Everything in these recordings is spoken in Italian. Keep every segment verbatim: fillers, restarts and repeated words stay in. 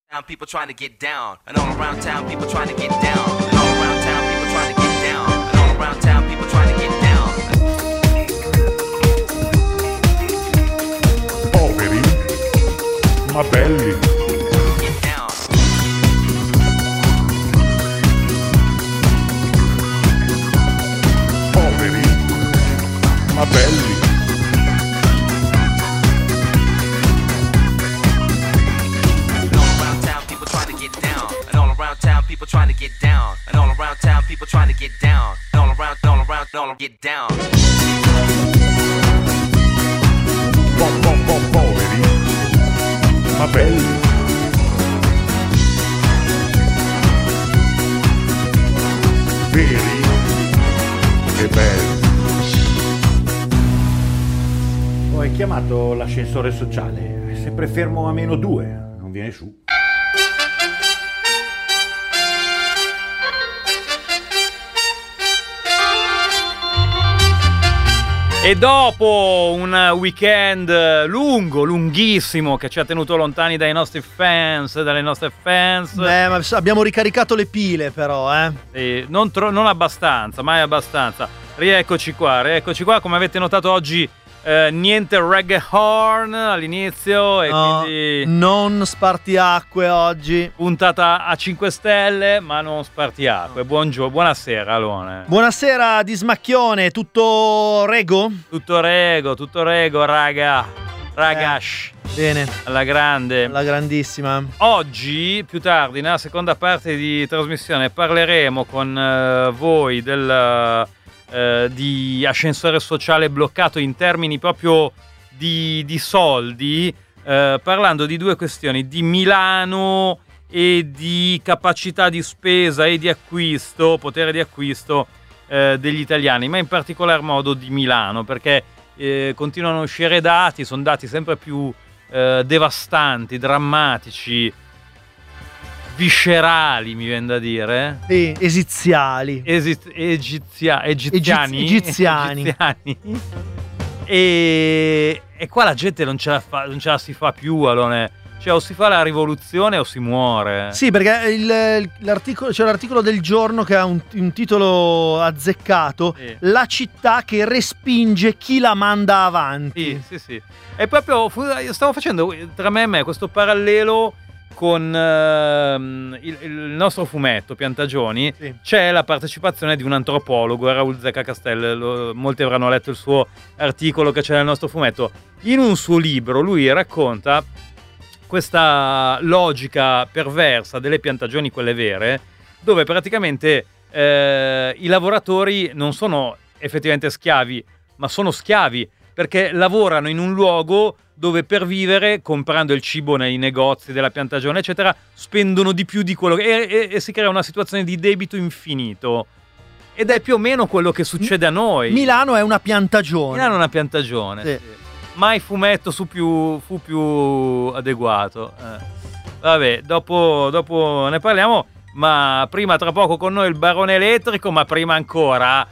People trying to get down, and all around town people trying to get down, and all around town people trying to get down, and all around town people trying to get down. Poveri, ma belli. Get down. Poveri, ma belli. People trying to get down, and all around town people trying to get down, and all around, all around, all get down. Po, po, po, poveri, ma belli. Veri e belli. Ho chiamato l'ascensore sociale, è sempre fermo a meno due, non viene su. E dopo un weekend lungo, lunghissimo, che ci ha tenuto lontani dai nostri fans, dalle nostre fans. Beh, ma abbiamo ricaricato le pile però, eh. Sì, non, tro- non abbastanza, mai abbastanza. Rieccoci qua, rieccoci qua. Come avete notato oggi, eh, niente reggae horn all'inizio e no, quindi non spartiacque oggi. Puntata a cinque stelle, ma non spartiacque. Buongiorno, buonasera Alone. Buonasera Dismacchione, tutto rego? Tutto rego, tutto rego, raga. Ragash. Eh, bene. Alla grande. Alla grandissima. Oggi, più tardi, nella seconda parte di trasmissione, parleremo con uh, voi del... Uh, di ascensore sociale bloccato in termini proprio di, di soldi, uh, parlando di due questioni, di Milano e di capacità di spesa e di acquisto, potere di acquisto uh, degli italiani, ma in particolar modo di Milano, perché uh, continuano a uscire dati, sono dati sempre più uh, devastanti, drammatici, viscerali, mi viene da dire. Sì, esiziali. Esi- egizia- egiziani. Egiz- egiziani. egiziani. E, e qua la gente non ce la fa, non ce la si fa più, Alone. Cioè, o si fa la rivoluzione o si muore. Sì, perché il, l'articolo, c'è l'articolo del giorno che ha un, un titolo azzeccato. Sì. La città che respinge chi la manda avanti. Sì, sì, sì. È proprio, stavo facendo tra me e me questo parallelo con uh, il, il nostro fumetto Piantagioni. Sì. C'è la partecipazione di un antropologo, Raul Zecca Castello, molti avranno letto il suo articolo che c'è nel nostro fumetto. In un suo libro lui racconta questa logica perversa delle piantagioni, quelle vere, dove praticamente eh, i lavoratori non sono effettivamente schiavi, ma sono schiavi perché lavorano in un luogo dove per vivere, comprando il cibo nei negozi della piantagione, eccetera, spendono di più di quello che... E, e, e si crea una situazione di debito infinito. Ed è più o meno quello che succede a noi. Milano è una piantagione. Milano è una piantagione, sì. Sì. Mai fumetto su più, fu più adeguato. Eh. Vabbè, dopo, dopo ne parliamo, ma prima tra poco con noi il Barone Elettrico, ma prima ancora...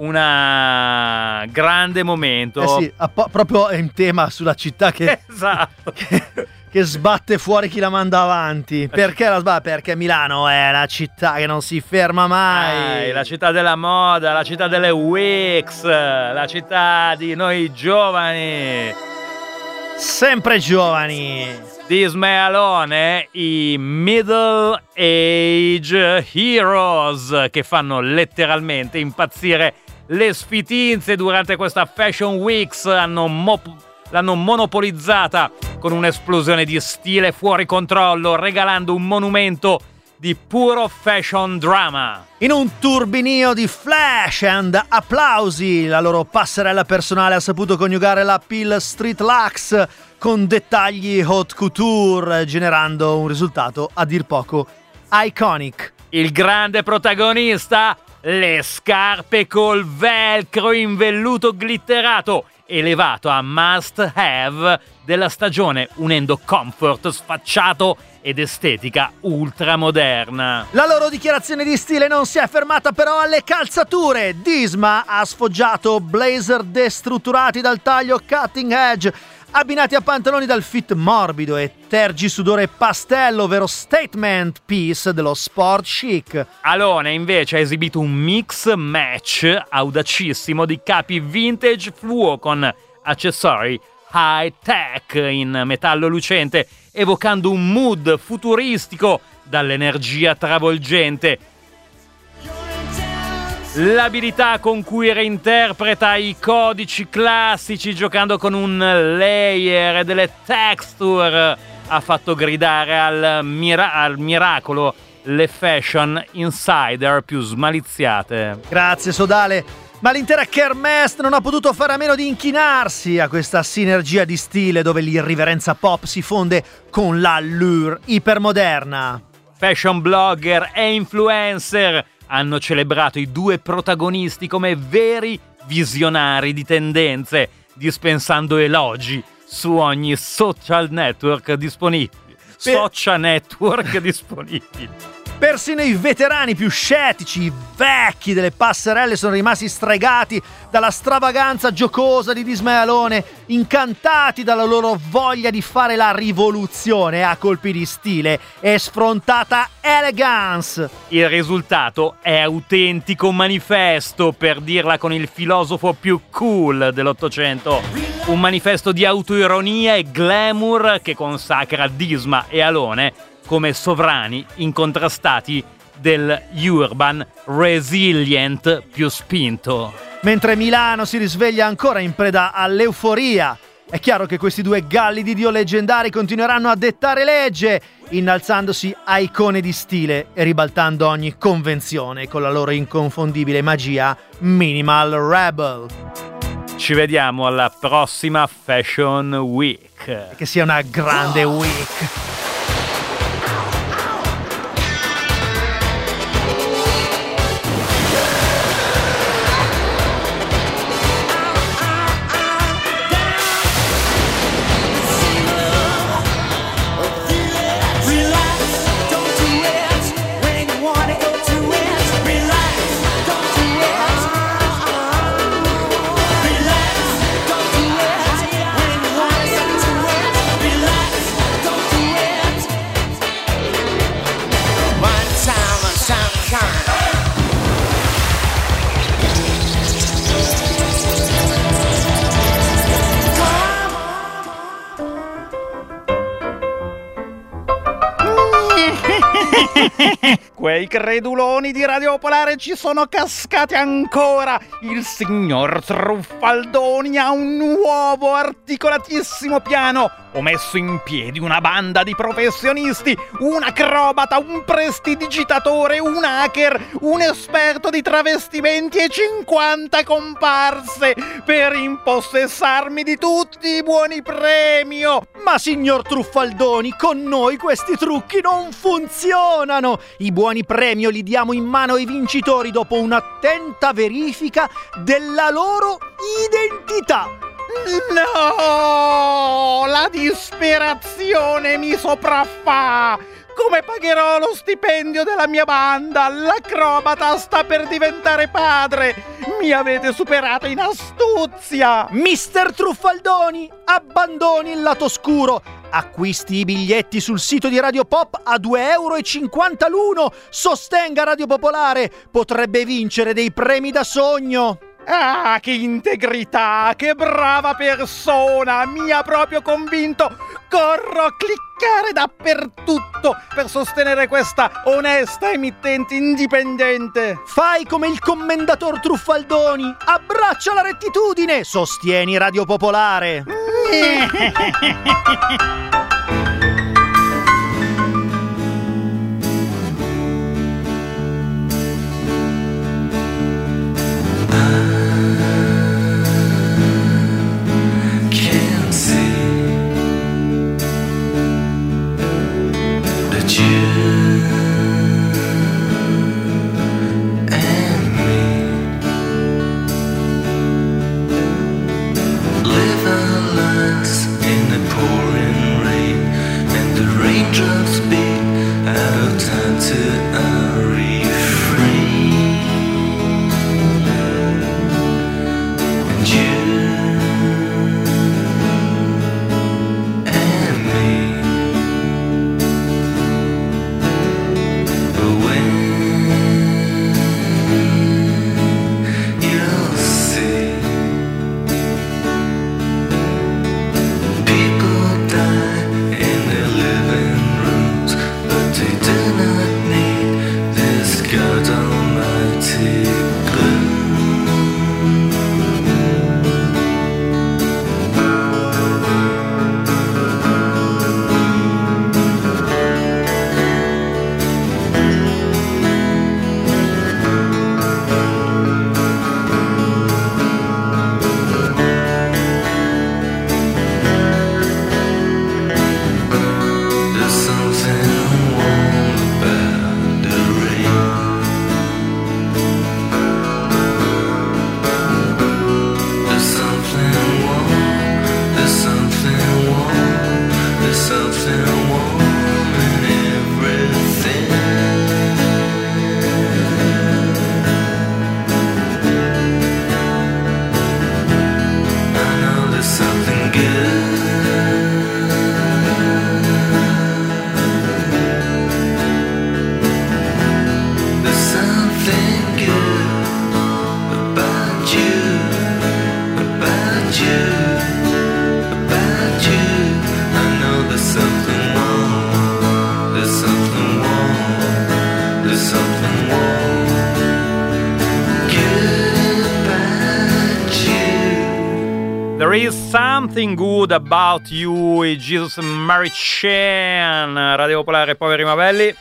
una grande momento. Eh sì, po- proprio in tema sulla città che, esatto. che, che sbatte fuori chi la manda avanti. Perché la sbatte? Perché Milano è la città che non si ferma mai. Eh, la città della moda, la città delle Wix, la città di noi giovani. Sempre giovani. Disma e Alone, i Middle Age Heroes, che fanno letteralmente impazzire le sfitinze durante questa Fashion Weeks. Hanno mo- l'hanno monopolizzata con un'esplosione di stile fuori controllo, regalando un monumento di puro fashion drama. In un turbinio di flash and applausi, la loro passerella personale ha saputo coniugare l'appeal street luxe con dettagli haute couture, generando un risultato a dir poco iconic. Il grande protagonista, le scarpe col velcro in velluto glitterato, elevato a must have della stagione, unendo comfort sfacciato ed estetica ultramoderna. La loro dichiarazione di stile non si è fermata però alle calzature. Disma ha sfoggiato blazer destrutturati dal taglio cutting edge, abbinati a pantaloni dal fit morbido e tergisudore pastello, ovvero statement piece dello sport chic. Alone invece ha esibito un mix match audacissimo di capi vintage fluo con accessori high tech in metallo lucente, evocando un mood futuristico dall'energia travolgente. L'abilità con cui reinterpreta i codici classici giocando con un layer e delle texture ha fatto gridare al, mira- al miracolo le fashion insider più smaliziate. Grazie Sodale, ma l'intera kermesse non ha potuto fare a meno di inchinarsi a questa sinergia di stile dove l'irriverenza pop si fonde con l'allure ipermoderna. Fashion blogger e influencer hanno celebrato i due protagonisti come veri visionari di tendenze, dispensando elogi su ogni social network disponibile. Per... Social network disponibili. Persino i veterani più scettici, i vecchi delle passerelle sono rimasti stregati dalla stravaganza giocosa di Disney Alone, incantati dalla loro voglia di fare la rivoluzione a colpi di stile e sfrontata elegance. Il risultato è autentico manifesto, per dirla con il filosofo più cool dell'Ottocento. Un manifesto di autoironia e glamour che consacra Disma e Alone come sovrani incontrastati del urban resilient più spinto. Mentre Milano si risveglia ancora in preda all'euforia, è chiaro che questi due galli di Dio leggendari continueranno a dettare legge, innalzandosi a icone di stile e ribaltando ogni convenzione con la loro inconfondibile magia minimal rebel. Ci vediamo alla prossima Fashion Week. Che sia una grande week. Quei creduloni di Radio Popolare ci sono cascati ancora. Il signor Truffaldoni ha un nuovo articolatissimo piano. Ho messo in piedi una banda di professionisti, un acrobata, un prestidigitatore, un hacker, un esperto di travestimenti e cinquanta comparse per impossessarmi di tutti i buoni premio. Ma signor Truffaldoni, con noi questi trucchi non funzionano. I buoni premio li diamo in mano ai vincitori dopo un'attenta verifica della loro identità. No, la disperazione mi sopraffa. Come pagherò lo stipendio della mia banda? L'acrobata sta per diventare padre. Mi avete superato in astuzia. mister Truffaldoni, abbandoni il lato oscuro. Acquisti i biglietti sul sito di Radio Pop a due euro e cinquanta l'uno. Sostenga Radio Popolare. Potrebbe vincere dei premi da sogno. Ah, che integrità, che brava persona, mi ha proprio convinto. Corro a cliccare dappertutto per sostenere questa onesta emittente indipendente. Fai come il commendator Truffaldoni, abbraccia la rettitudine, sostieni Radio Popolare. There is something good about you, Jesus and Mary Chain, Radio Popolare, poveri ma belli.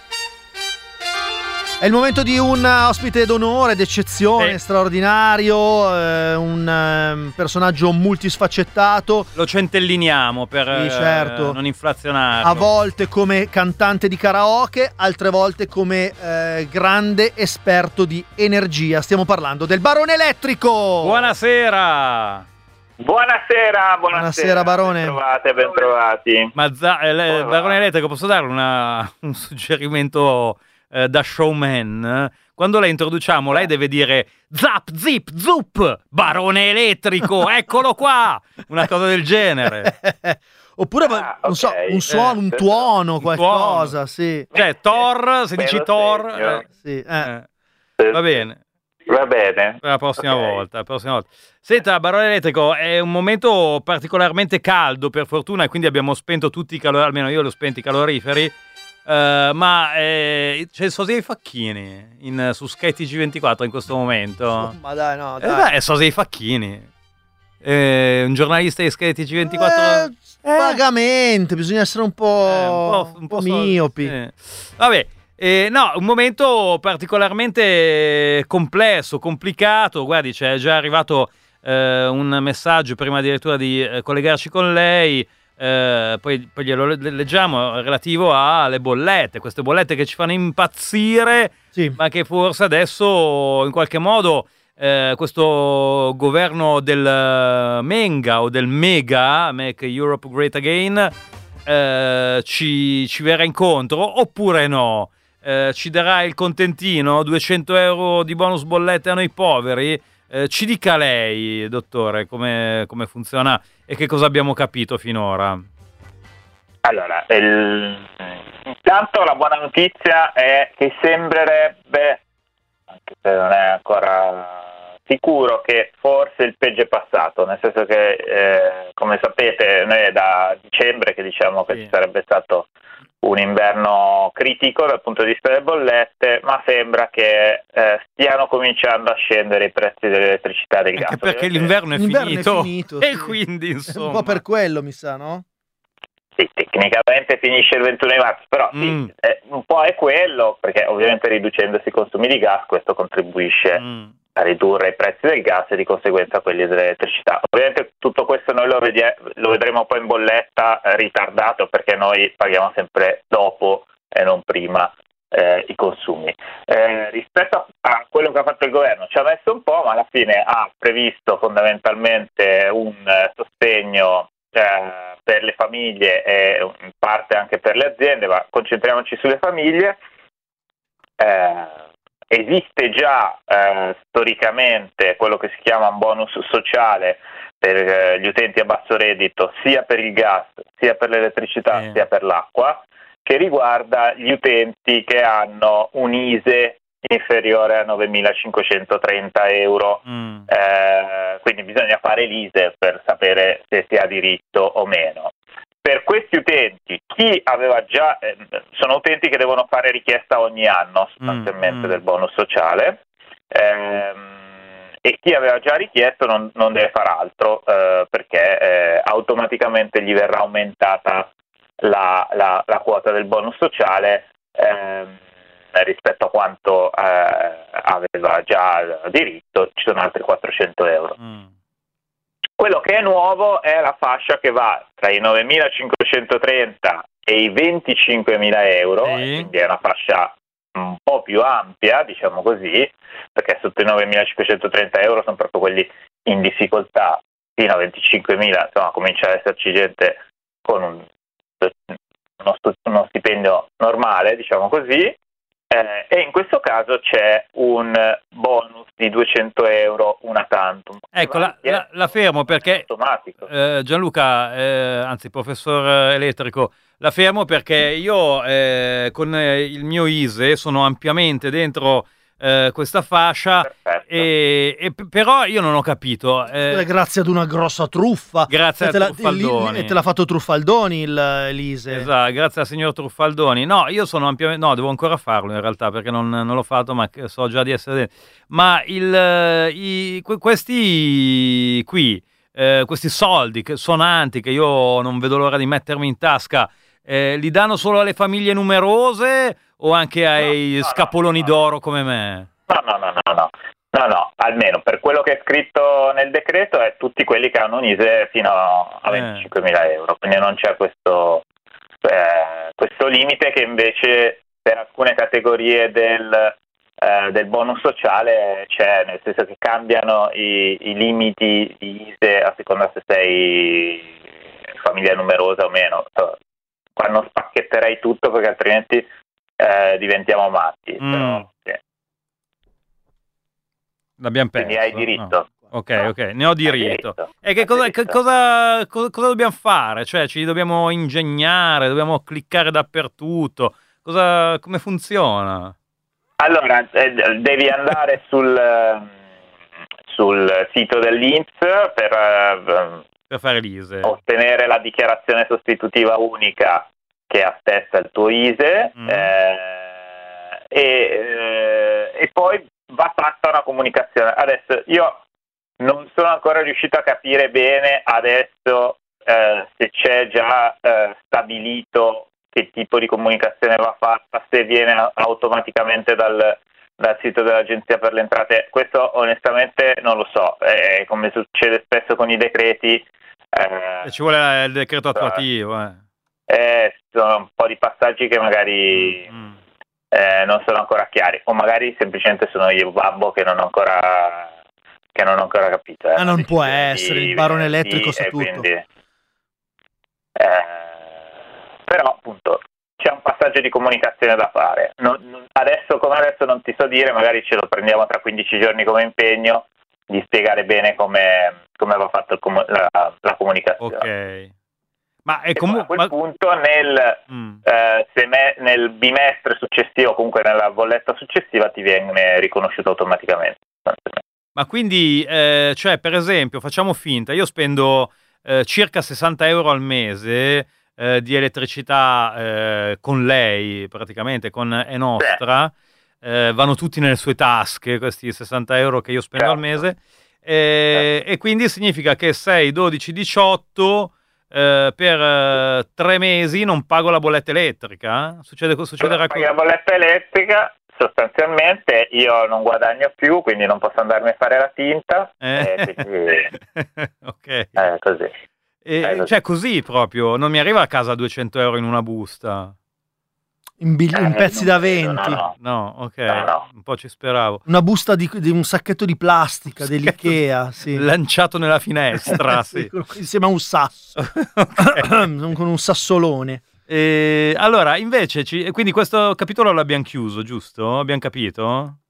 È il momento di un ospite d'onore, d'eccezione, Sì. straordinario, eh, un eh, personaggio multisfaccettato, Lo centelliniamo per Sì, certo. eh, non inflazionarlo. a volte come cantante di karaoke, altre volte come eh, grande esperto di energia. Stiamo parlando del Barone Elettrico! Buonasera. Buonasera, buonasera, Buonasera, Barone. Bentrovate, bentrovati. Ma za- eh, le- Come va? Barone Elettrico, posso darle una- un suggerimento eh, da showman? Quando la introduciamo, lei deve dire zap, zip, zup, Barone Elettrico, eccolo qua! Una cosa del genere. Oppure, Ah, non so, ok. un suono, un Eh, tuono, un qualcosa, tuono. sì. Cioè, Thor, se Me dici lo Thor... segno. eh, sì eh. eh, va bene. Va bene. Per la prossima Ok. volta, la prossima volta. Senta, Barone Elettrico, è un momento particolarmente caldo, per fortuna, e quindi abbiamo spento tutti i caloriferi, almeno io li ho spenti i caloriferi, eh, ma eh, c'è il sosia dei Facchini in, su Sky T G ventiquattro in questo momento. Ma dai, no, Eh, dai. beh, è sosia dei Facchini. Eh, un giornalista di Sky T G ventiquattro... Eh, vagamente, bisogna essere un po', Eh, un po' so- miopi. eh. Vabbè, eh, no, un momento particolarmente complesso, complicato. Guardi, c'è già arrivato eh, un messaggio prima addirittura di eh, collegarci con lei. eh, poi, poi glielo le- leggiamo, relativo alle bollette, queste bollette che ci fanno impazzire, Sì. ma che forse adesso in qualche modo eh, questo governo del eh, Menga o del Mega, Make Europe Great Again, eh, ci, ci verrà incontro oppure no? Eh, ci darà il contentino, duecento euro di bonus bollette a noi poveri? Eh, ci dica lei, dottore, come, come funziona e che cosa abbiamo capito finora. Allora, il- intanto la buona notizia è che sembrerebbe, anche se non è ancora sicuro, che forse il peggio è passato, nel senso che, eh, come sapete, noi è da dicembre che diciamo che Sì. ci sarebbe stato un inverno critico dal punto di vista delle bollette, ma sembra che eh, stiano cominciando a scendere i prezzi dell'elettricità e del gas. Anche perché Ovviamente- l'inverno è L'inverno finito, è finito, e sì. quindi insomma Un po' per quello, mi sa, no? Sì, tecnicamente finisce il ventuno di marzo, però sì, Mm. eh, un po' è quello, perché ovviamente riducendosi i consumi di gas questo contribuisce Mm. a ridurre i prezzi del gas e di conseguenza quelli dell'elettricità. Ovviamente tutto questo noi lo, vedie- lo vedremo poi in bolletta eh, ritardato, perché noi paghiamo sempre dopo e non prima eh, i consumi. Eh, rispetto a, a quello che ha fatto il governo ci ha messo un po', ma alla fine ha previsto fondamentalmente un eh, sostegno eh, per le famiglie e in parte anche per le aziende, ma concentriamoci sulle famiglie. Eh, esiste già eh, storicamente quello che si chiama un bonus sociale per eh, gli utenti a basso reddito, sia per il gas, sia per l'elettricità, Eh. sia per l'acqua, che riguarda gli utenti che hanno un I S E E inferiore a novemilacinquecentotrenta euro. Mm. Eh, quindi bisogna fare l'I S E E per sapere se si ha diritto o meno. Per questi utenti, chi aveva già, eh, sono utenti che devono fare richiesta ogni anno sostanzialmente Mm, mm. del bonus sociale, ehm, e chi aveva già richiesto non, non deve far altro eh, perché eh, automaticamente gli verrà aumentata la, la, la quota del bonus sociale ehm, rispetto a quanto eh, aveva già diritto. Ci sono altri quattrocento euro. Mm. Quello che è nuovo è la fascia che va tra i novemilacinquecentotrenta e i venticinquemila euro, Sì. e quindi è una fascia un po' più ampia, diciamo così, perché sotto i novemilacinquecentotrenta euro sono proprio quelli in difficoltà, fino a venticinquemila, insomma, comincia ad esserci gente con un, uno, stu- uno stipendio normale, diciamo così. Eh, e in questo caso c'è un bonus di duecento euro una tantum. Ecco, la, la- la fermo perché automatico. eh, Gianluca, eh, anzi professor Elettrico, la fermo perché io eh, con eh, il mio I S E E sono ampiamente dentro eh, questa fascia, Perfetto. e, e p- però io non ho capito. eh, Eh, Grazie ad una grossa truffa. Grazie e a te la- Truffaldoni. E te l'ha fatto Truffaldoni il l'I S E E. Esatto, grazie al signor Truffaldoni. No, io sono ampiamente... No, devo ancora farlo in realtà perché non, non l'ho fatto, ma che- so già di essere dentro. Ma il, eh, i, que- questi qui, eh, questi soldi che, sonanti che io non vedo l'ora di mettermi in tasca, eh, li danno solo alle famiglie numerose o anche ai no, no, scapoloni no, d'oro come me? No, no, no, no, no. No, no, almeno per quello che è scritto nel decreto è tutti quelli che hanno un I S E E fino a venticinquemila euro, quindi non c'è questo, eh, questo limite che invece per alcune categorie del, eh, del bonus sociale c'è, nel senso che cambiano i, i limiti di I S E E a seconda se sei famiglia numerosa o meno. Qua non spacchetterei tutto perché altrimenti eh, diventiamo matti, Mm. però sì. L'abbiamo perso. Quindi hai diritto. No. Ok, ok, ne ho diritto. diritto. E che Hai cosa, diritto. che cosa, cosa, cosa dobbiamo fare? Cioè, ci dobbiamo ingegnare, dobbiamo cliccare dappertutto. Cosa, come funziona? Allora, eh, devi andare sul, eh, sul sito dell'I N P S per eh, Per fare l'I S E E. ottenere la dichiarazione sostitutiva unica che attesta il tuo I S E E Mm. eh, e, eh, e poi va fatta una comunicazione. Adesso io non sono ancora riuscito a capire bene adesso eh, se c'è già eh, stabilito che tipo di comunicazione va fatta, se viene a- automaticamente dal, dal sito dell'Agenzia per le Entrate. Questo onestamente non lo so, eh, come succede spesso con i decreti. Eh, E ci vuole il decreto attuativo. Eh. eh, sono un po' di passaggi che magari Mm. eh, non sono ancora chiari, o magari semplicemente sono io babbo che non ho ancora che non ho ancora capito. eh. Ah, non può Decisione essere, di il barone venerdì elettrico sa e tutto. quindi, eh, però appunto c'è un passaggio di comunicazione da fare. Non- non- adesso come adesso non ti so dire, magari ce lo prendiamo tra quindici giorni come impegno di spiegare bene come, come va fatto il comu- la, la comunicazione. Ok. Ma è E poi a comunque... quel punto nel, Mm. eh, seme- nel bimestre successivo, comunque nella bolletta successiva, ti viene riconosciuto automaticamente. Ma quindi, eh, cioè, per esempio, facciamo finta, io spendo eh, circa sessanta euro al mese eh, di elettricità eh, con lei, praticamente, con È Nostra, eh, vanno tutti nelle sue tasche, questi sessanta euro che io spendo al Certo. mese, eh, e quindi significa che sei, dodici, diciotto, eh, per eh, tre mesi non pago la bolletta elettrica? Succede, succederà Paghi la bolletta elettrica, sostanzialmente io non guadagno più, quindi non posso andarmi a fare la tinta, Eh? e quindi Ok. è così. E, Eh, cioè così proprio, non mi arriva a casa duecento euro in una busta. In, bigli- in Eh, pezzi non da credo, venti. no, no. No, ok, No, no. un po' ci speravo. Una busta di, di un sacchetto di plastica Sacchetto dell'Ikea, sì. Lanciato nella finestra, sì. Insieme a un sasso. Ok. Con un sassolone. E, allora, invece, ci- quindi questo capitolo l'abbiamo chiuso, giusto? Abbiamo capito?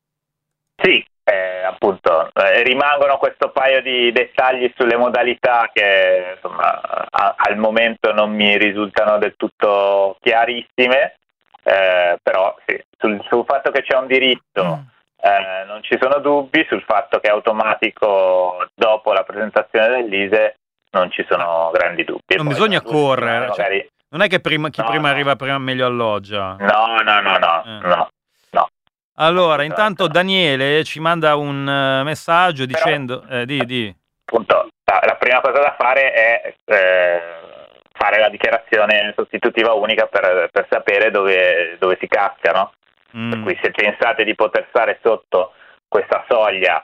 Sì, eh, appunto, eh, rimangono questo paio di dettagli sulle modalità che insomma a- al momento non mi risultano del tutto chiarissime, eh, però sì, sul, sul fatto che c'è un diritto eh, non ci sono dubbi, sul fatto che è automatico dopo la presentazione dell'I S E E non ci sono grandi dubbi. E Non poi bisogna tra due settimane correre, cioè- magari- Non è che prima, chi No, prima no. arriva prima meglio alloggia. No, no, no, no, Eh. no, no. Allora, Assolutamente intanto no. Daniele ci manda un eh, messaggio Però- dicendo... Eh, di, di. Appunto, la, la prima cosa da fare è eh, fare la dichiarazione sostitutiva unica per, per sapere dove, dove si casca, no? Mm. Per cui se pensate di poter stare sotto questa soglia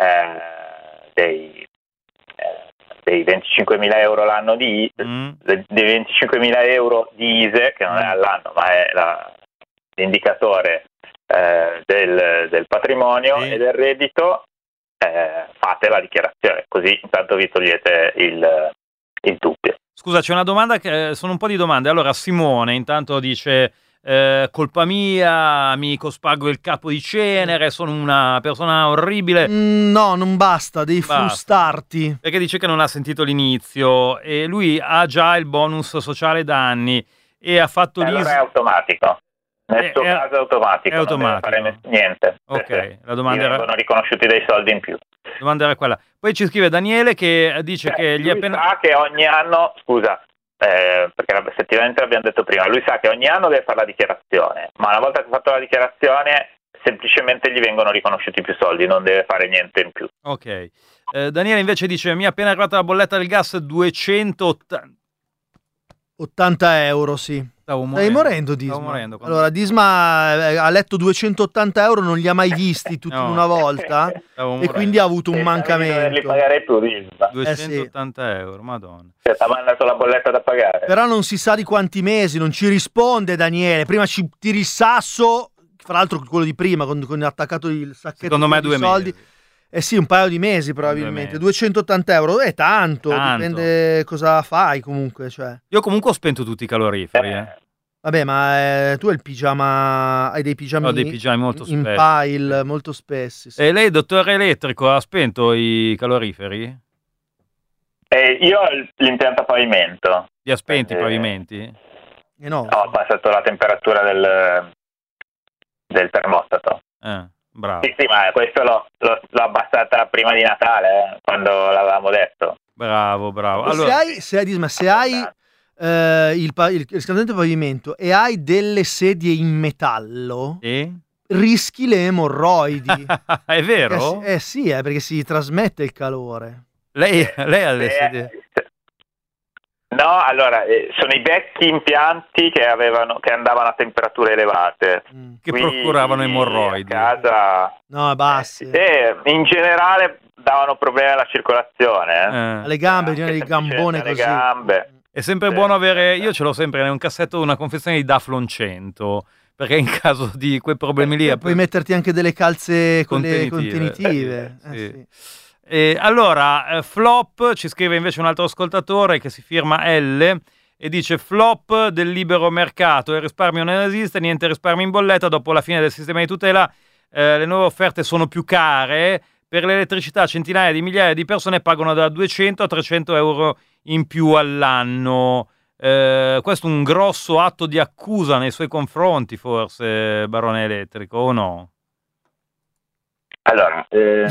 eh, dei, eh, dei venticinquemila euro l'anno di Mm. dei venticinquemila euro di I S E E, che non è Mm. all'anno ma è la- l'indicatore eh, del, del patrimonio Sì. e del reddito, eh, fate la dichiarazione, così intanto vi togliete il, il dubbio. Scusa, c'è una domanda, che, sono un po' di domande. Allora, Simone intanto dice, eh, colpa mia, mi cospargo il capo di cenere, sono una persona orribile, Mm, no, non basta, devi Basta. frustarti. perché dice che non ha sentito l'inizio e lui ha già il bonus sociale da anni e ha fatto E l'I S allora è automatico, nel Eh, suo è- caso è automatico, è automatico. non deve fare niente. Ok, perché la domanda gli era- vengono riconosciuti dei soldi in più. La domanda era quella. Poi ci scrive Daniele che dice Cioè, che gli è lui appena... sa che ogni anno, scusa, eh, perché effettivamente l'abbiamo detto prima, lui sa che ogni anno deve fare la dichiarazione, ma una volta che ha fatto la dichiarazione semplicemente gli vengono riconosciuti più soldi, non deve fare niente in più. Ok. Eh, Daniele invece dice: mi è appena arrivata la bolletta del gas duecentottanta ottanta euro, sì. Stavo Stai morendo, morendo, Disma. Stavo morendo quando- Allora, Disma eh, ha letto duecentottanta euro, non li ha mai visti tutti No. in una volta Stavo e morendo. quindi ha avuto un E doverli mancamento. pagare tu, Disma. duecentottanta euro, madonna. Cioè, ti ha mandato la bolletta da pagare. Però non si sa di quanti mesi, non ci risponde Daniele. Prima ci tiri il sasso, fra l'altro quello di prima, con, con attaccato il sacchetto Secondo me di due soldi. mesi. Eh sì, un paio di mesi probabilmente. mesi. duecentottanta euro è tanto, Tanto. dipende cosa fai comunque. Cioè. Io comunque ho spento tutti i caloriferi, eh. Vabbè, ma eh, tu hai il pigiama, hai dei pigiami, Ho dei pigiami molto in spessi. pile, molto spessi. Sì. E lei, dottore elettrico, ha spento i caloriferi? Eh, io ho l'impianto a pavimento. Li ha spenti i Eh, pavimenti? Eh no, Ho abbassato la temperatura del, del termostato. Eh, bravo, Sì, sì, ma questo l'ho, l'ho- l'ho abbassata prima di Natale, eh, quando l'avevamo detto. bravo, bravo. se Allora, hai, se hai, Disma, se hai eh, il, pa- il riscaldamento pavimento e hai delle sedie in metallo, sì? rischi le emorroidi. È vero? Eh, sì- eh sì, eh, perché si trasmette il calore. Lei, lei ha le Eh, sedie... No, allora, eh, sono i vecchi impianti che, avevano, che andavano a temperature elevate. Mm. che Qui procuravano emorroidi. A casa, No, bassi. e in generale davano problemi alla circolazione. Eh. Eh. Alle gambe, Anche bisogna il gambone semplicemente così. alle gambe. È sempre Sì. buono avere, io ce l'ho sempre in un cassetto, una confezione di Daflon cento, perché in caso di quei problemi lì... Puoi metterti anche delle calze con le Contenitive. contenitive. Sì, Eh, sì. sì. Eh, allora, eh, flop, ci scrive invece un altro ascoltatore che si firma L e dice: flop del libero mercato, il risparmio non esiste, niente risparmio in bolletta, dopo la fine del sistema di tutela eh, le nuove offerte sono più care, per l'elettricità centinaia di migliaia di persone pagano da duecento a trecento euro in più all'anno. Eh, questo è un grosso atto di accusa nei suoi confronti, forse, Barone Elettrico, o no? Allora, eh,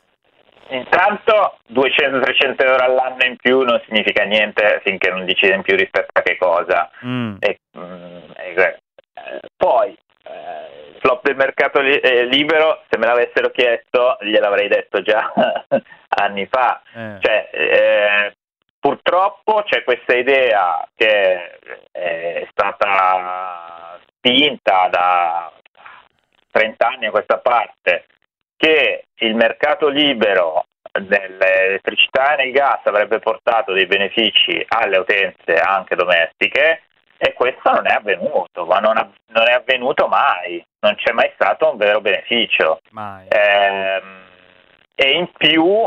intanto duecento trecento euro all'anno in più non significa niente finché non decide in più rispetto a che cosa. Mm. E, mm, eh, poi, eh, il flop del mercato li- eh, libero, se me l'avessero chiesto, gliel'avrei detto già anni fa. Eh. Cioè, eh, purtroppo c'è questa idea che è stata spinta da trenta anni a questa parte, che il mercato libero dell'elettricità e del gas avrebbe portato dei benefici alle utenze anche domestiche, e questo non è avvenuto, ma non, av- non è avvenuto mai, non c'è mai stato un vero beneficio. Mai. Ehm, e in più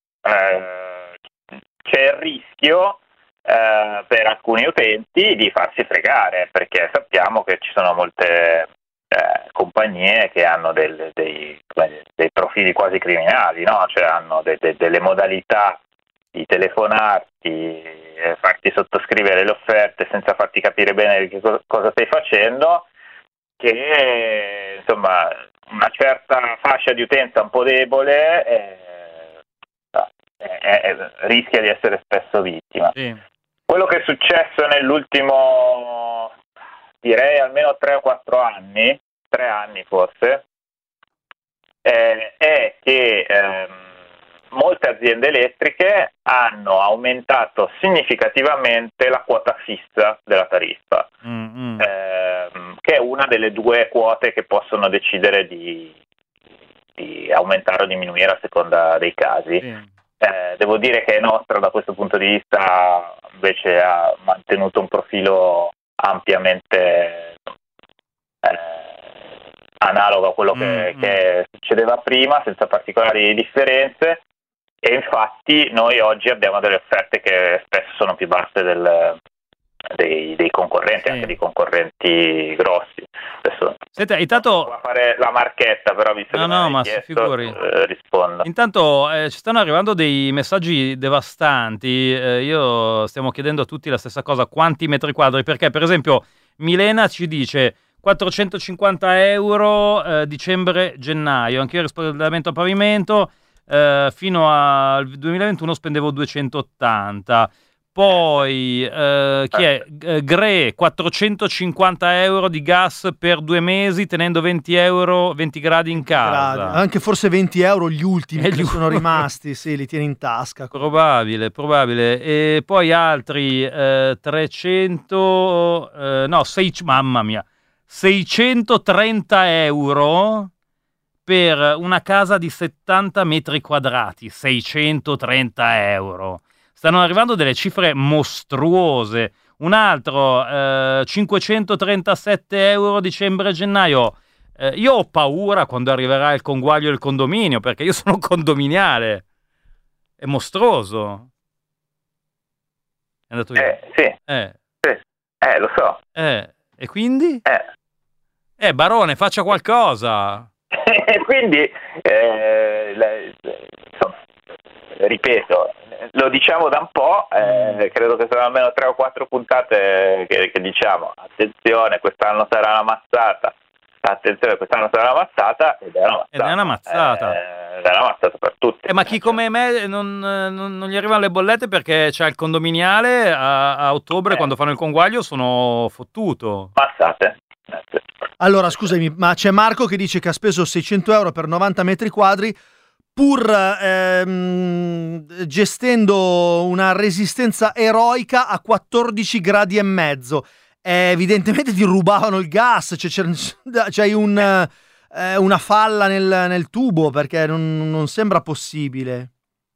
eh, c'è il rischio eh, per alcuni utenti di farsi fregare, perché sappiamo che ci sono molte eh, compagnie che hanno del- dei, dei profili quasi criminali, no? Cioè hanno de- de- delle modalità di telefonarti, eh, farti sottoscrivere le offerte senza farti capire bene che co- cosa stai facendo, che insomma una certa fascia di utenza un po' debole eh, eh, eh, rischia di essere spesso vittima. Sì. Quello che è successo nell'ultimo, direi almeno tre o quattro anni, tre anni forse, eh, è che ehm, molte aziende elettriche hanno aumentato significativamente la quota fissa della tariffa, Mm, mm. ehm, che è una delle due quote che possono decidere di, di aumentare o diminuire a seconda dei casi. Sì. Eh, devo dire che Nostra da questo punto di vista invece ha mantenuto un profilo ampiamente eh, analogo a quello che, Mm, che succedeva prima, senza particolari differenze, e infatti noi oggi abbiamo delle offerte che spesso sono più basse del, dei, dei concorrenti, Sì. anche dei concorrenti grossi. Adesso Senta, non intanto... devo fare la marchetta, però visto No, che me no, l'hai ma si chiesto, figuri. eh, rispondo. Intanto eh, ci stanno arrivando dei messaggi devastanti, eh, io stiamo chiedendo a tutti la stessa cosa, quanti metri quadri, perché per esempio Milena ci dice quattrocentocinquanta euro eh, dicembre-gennaio, anche io riscaldamento a pavimento, eh, fino al duemilaventuno spendevo duecentottanta, Poi eh, chi è? Eh, Gre, quattrocentocinquanta euro di gas per due mesi tenendo venti euro, venti gradi in casa. Gradi. Anche forse venti euro gli ultimi E che gli sono ultimi. rimasti, sì, li tieni in tasca. Probabile, probabile. E poi altri eh, trecento, eh, no, sei, mamma mia, seicentotrenta euro per una casa di settanta metri quadrati, seicentotrenta euro. Stanno arrivando delle cifre mostruose. Un altro, eh, cinquecentotrentasette euro dicembre-gennaio. Eh, io ho paura quando arriverà il conguaglio e il condominio, perché io sono condominiale. È mostruoso. È andato via. Eh, sì, Eh, sì. Eh, lo so. eh. E quindi? Eh. Eh, Barone, faccia qualcosa. Quindi, eh, la- insomma, ripeto, lo diciamo da un po', eh, credo che sono almeno tre o quattro puntate che, che diciamo, attenzione, quest'anno sarà una mazzata, attenzione, quest'anno sarà una mazzata, ed è una mazzata. Ed è una mazzata. Eh, ed è una mazzata per tutti. Eh, ma chi come me non, non- non gli arrivano le bollette perché c'è il condominiale a, a ottobre, Eh. quando fanno il conguaglio, sono fottuto. Mazzate. Eh, sì. Allora, scusami, ma c'è Marco che dice che ha speso seicento euro per novanta metri quadri pur ehm, gestendo una resistenza eroica a quattordici gradi e mezzo. Eh, evidentemente ti rubavano il gas, c'è, c'è, c'hai un, eh, una falla nel, nel tubo, perché non, non sembra possibile.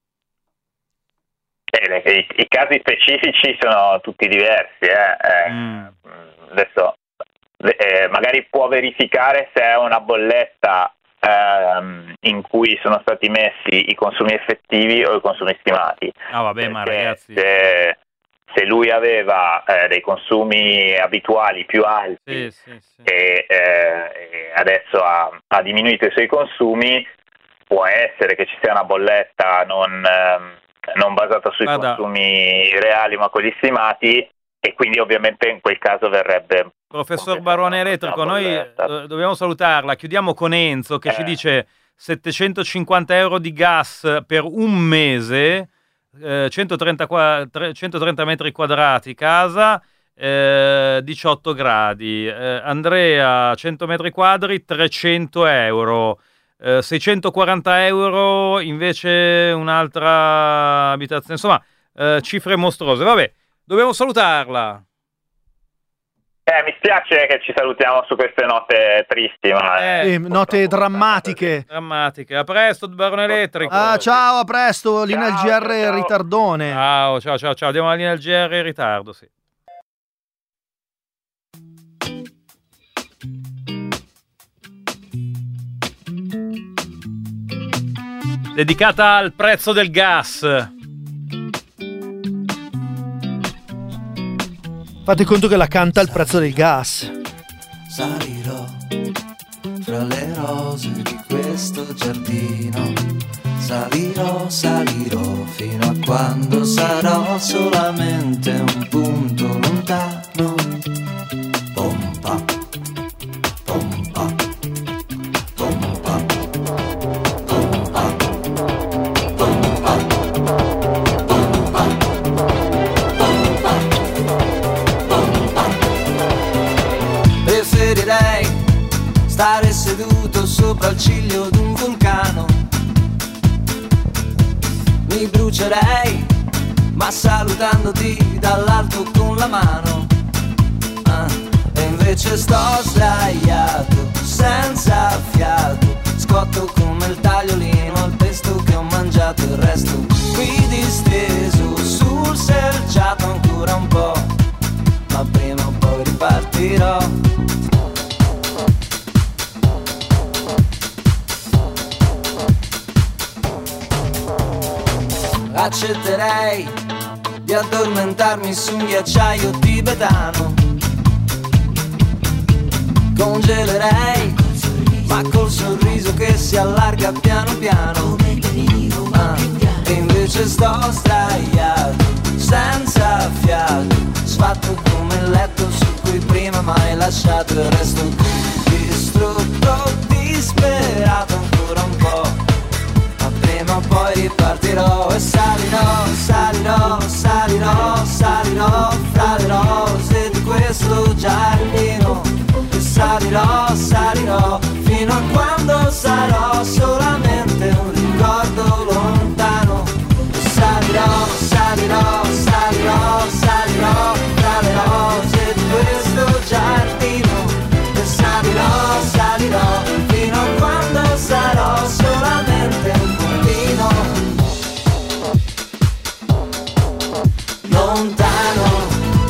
Bene, i, i casi specifici sono tutti diversi. Eh. Eh, Mm. Adesso eh, magari può verificare se è una bolletta ehm, in cui sono stati messi i consumi effettivi o i consumi stimati. Ah, vabbè, ma Perché ragazzi. se, se lui aveva eh, dei consumi abituali più alti Sì, sì, sì. e, eh, e adesso ha, ha diminuito i suoi consumi, può essere che ci sia una bolletta non, ehm, non basata sui Guarda. consumi reali ma quelli stimati, e quindi ovviamente in quel caso verrebbe... Professor Barone Elettrico, una noi bolletta. do- dobbiamo salutarla. Chiudiamo con Enzo che Eh. ci dice settecentocinquanta euro di gas per un mese, eh, centotrenta, qua- tre- centotrenta metri quadrati casa, eh, diciotto gradi. Eh, Andrea, cento metri quadri, trecento euro. Eh, seicentoquaranta euro invece un'altra abitazione. Insomma, eh, cifre mostruose. Vabbè, dobbiamo salutarla. Eh, mi spiace che ci salutiamo su queste note tristi, ma... Eh, Eh, note drammatiche. Drammatiche. A presto, Barone Elettrico. Ah, ciao, a presto, linea il G Ciao, R ciao. ritardone. Ciao, ciao, ciao, ciao. Andiamo alla linea del G R in ritardo, sì. Dedicata al prezzo del gas. Fate conto che la canta il prezzo del gas. Salirò fra le rose di questo giardino. Salirò, salirò fino a quando sarò solamente un punto lontano. Pompa, pompa, pompa, pompa, pompa, pompa, pompa, pompa. Preferirei stare seduto sopra il ciglio d'un vulcano. Mi brucerei, ma salutandoti dall'alto con la mano. Ah, e invece sto sdraiato, senza fiato, scotto come il tagliolino al pesto che ho mangiato. Il resto qui disteso sul selciato ancora un po', ma prima o poi ripartirò. Accetterei di addormentarmi su un ghiacciaio tibetano. Congelerei, ma col sorriso che si allarga piano piano. Ah, e invece sto sdraiato, senza fiato, sfatto come il letto su cui prima m'hai lasciato. E resto qui, distrutto, disperato ancora un po', ma prima o poi ripartirò e salirò, salirò, salirò, salirò fra le rose di questo giardino. E salirò, salirò fino a quando sarò solamente un ricordo lontano. E salirò, salirò, salirò, salirò fra le rose di questo giardino. E salirò, salirò fino a quando sarò solamente un puntino lontano.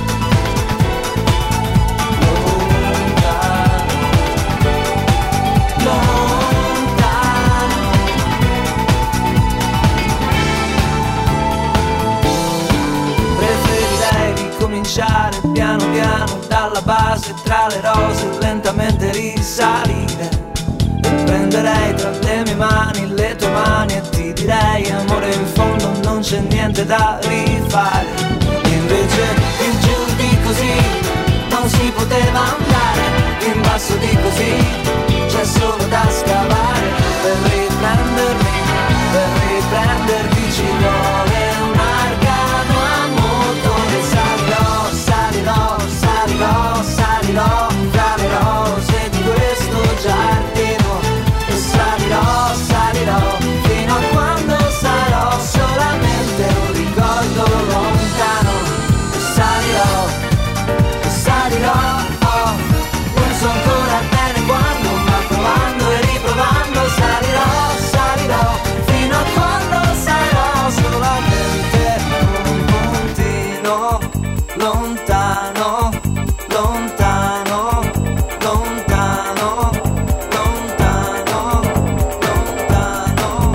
Cominciare piano piano dalla base tra le rose, lentamente risalire. E prenderei tra le mie mani le tue mani e ti direi amore, in fondo non c'è niente da rifare. Invece in giù di così non si poteva andare, in basso di così c'è solo da scavare. Per riprendermi, per riprenderti ci vuole un arcano a motore. Salirò, salirò, salirò, salirò tra le rose di questo giardino. E salirò, salirò fino a quando sarò solamente un ricordo lontano. E salirò, e salirò, oh, non so ancora bene quando, ma provando e riprovando salirò, salirò fino a quando sarò solamente un puntino lontano, lontano, lontano, lontano, lontano.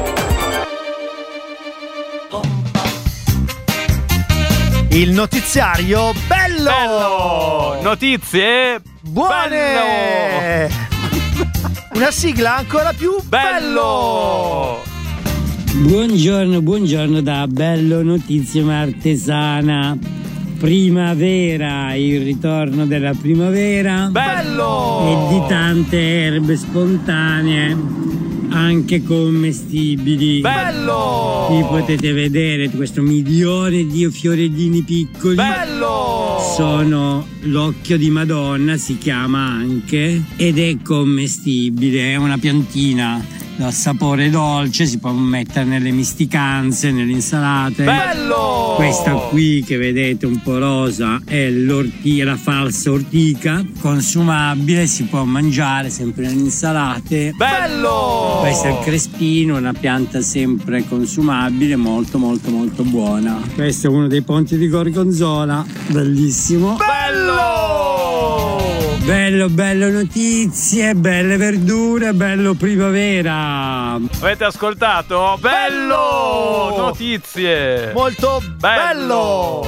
Il notiziario bello! Bello! Notizie buone! Una sigla ancora più bello! Buongiorno, buongiorno da Bello Notizie Martesana. Primavera, il ritorno della primavera. Bello! E di tante erbe spontanee, anche commestibili. Bello! Qui potete vedere questo milione di fiorellini piccoli. Bello! Sono l'occhio di Madonna, si chiama anche, ed è commestibile, è una piantina dal sapore dolce, si può mettere nelle misticanze, nelle insalate. Bello! Questa qui che vedete un po' rosa è l'ortica, la falsa ortica, consumabile, si può mangiare sempre nelle insalate. Bello! Questo è il crespino, una pianta sempre consumabile, molto molto molto buona. Questo è uno dei ponti di Gorgonzola, bellissimo. Bello! Bello, bello notizie, belle verdure, bello primavera. Avete ascoltato? Bello! Notizie! Molto bello!